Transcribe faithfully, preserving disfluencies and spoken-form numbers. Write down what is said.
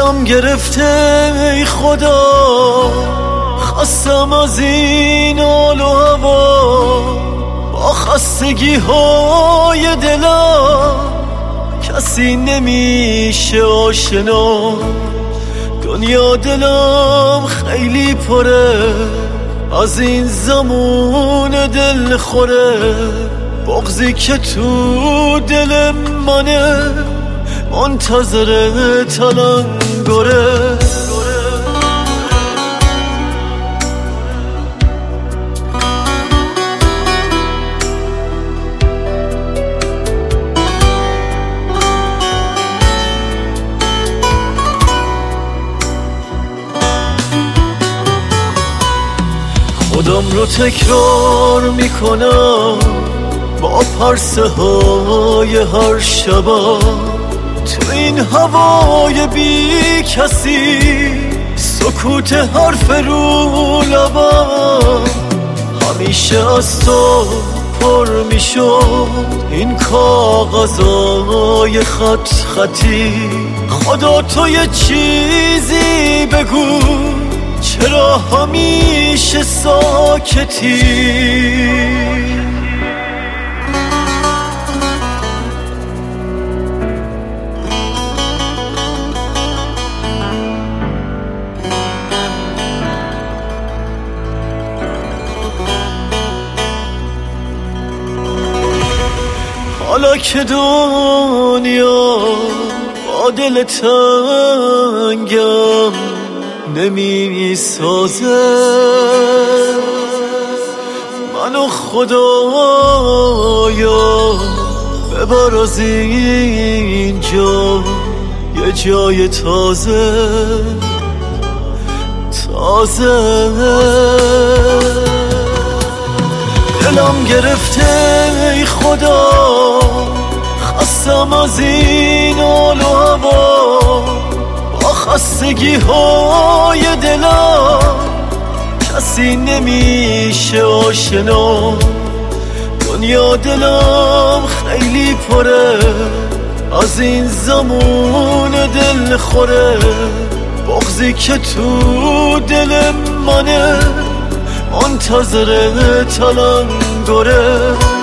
دلم گرفته ای خدا، خستم از این حال و هوا، با خستگی های دلم کسی نمیشه آشنا. دنیا دلم خیلی پره از این زمان دل خوره، بغضی که تو دل منه منتظر تلنگره. خودم رو تکرار میکنم با پرسه های هر شبا، تو این هوای بی کسی سکوت حرف رو لبم. همیشه از تو پر میشد این کاغذای خط خطی، خدا تو یه چیزی بگو چرا همیشه ساکتی. حالا که دنیا با دل تنگم نمی سازه، منو خدایا ببر از اینجا یه جای تازه تازه. دلم گرفته ای خدا، خستم از این حال و هوا، با خستگی های دلم کسی نمیشه آشنا. دنیا دلم خیلی پره از این زمان دل خوره، بغضی که تو دل منه منتظر تلنگره.